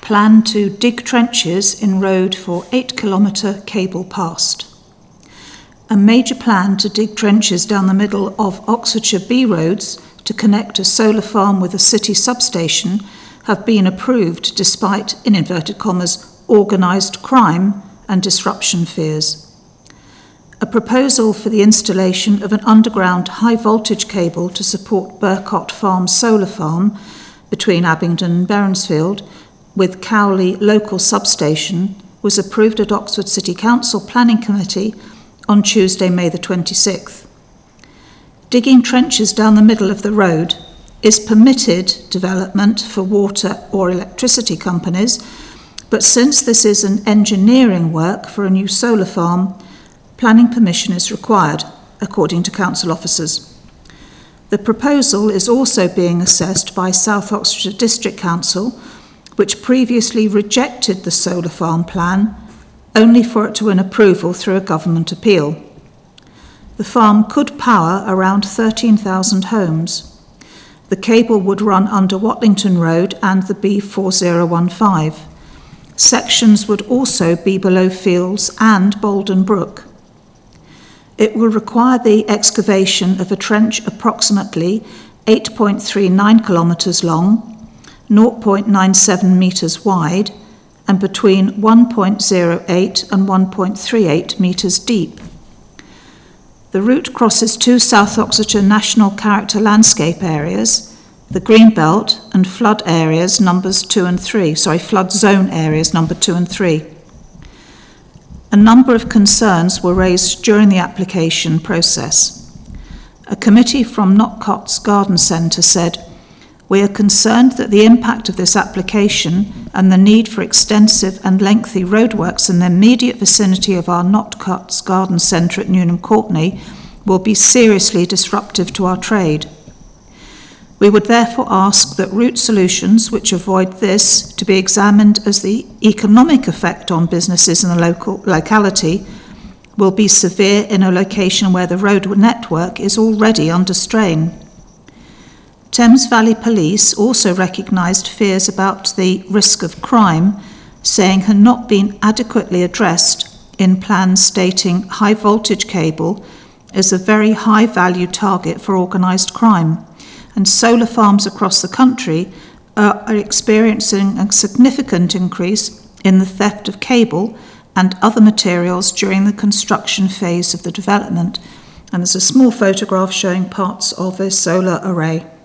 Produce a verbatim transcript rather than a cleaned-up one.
plan to dig trenches in road for eight kilometre cable past. A major plan to dig trenches down the middle of Oxfordshire B roads to connect a solar farm with a city substation have been approved despite, in inverted commas, organised crime and disruption fears. A proposal for the installation of an underground high-voltage cable to support Burcott Farm solar farm between Abingdon and Berensfield with Cowley local substation was approved at Oxford City Council Planning Committee on Tuesday, May the twenty-sixth. Digging trenches down the middle of the road is permitted development for water or electricity companies, but since this is an engineering work for a new solar farm, planning permission is required, according to council officers. The proposal is also being assessed by South Oxfordshire District Council, which previously rejected the solar farm plan, only for it to win approval through a government appeal. The farm could power around thirteen thousand homes. The cable would run under Watlington Road and the B four oh one five. Sections would also be below Fields and Bolden Brook. It will require the excavation of a trench approximately eight point three nine kilometres long, zero point nine seven metres wide, and between one point zero eight and one point three eight metres deep. The route crosses two South Oxfordshire National Character Landscape areas, the Greenbelt and flood areas numbers two and three, sorry, flood zone areas number two and three. A number of concerns were raised during the application process. A committee from Notcott's Garden Centre said, "We are concerned that the impact of this application and the need for extensive and lengthy roadworks in the immediate vicinity of our Notcott's Garden Centre at Newnham Courtney will be seriously disruptive to our trade. We would therefore ask that route solutions which avoid this to be examined as the economic effect on businesses in the local locality will be severe in a location where the road network is already under strain." Thames Valley Police also recognised fears about the risk of crime, saying had not been adequately addressed in plans stating high voltage cable is a very high value target for organised crime, and solar farms across the country are, are experiencing a significant increase in the theft of cable and other materials during the construction phase of the development. And there's a small photograph showing parts of a solar array.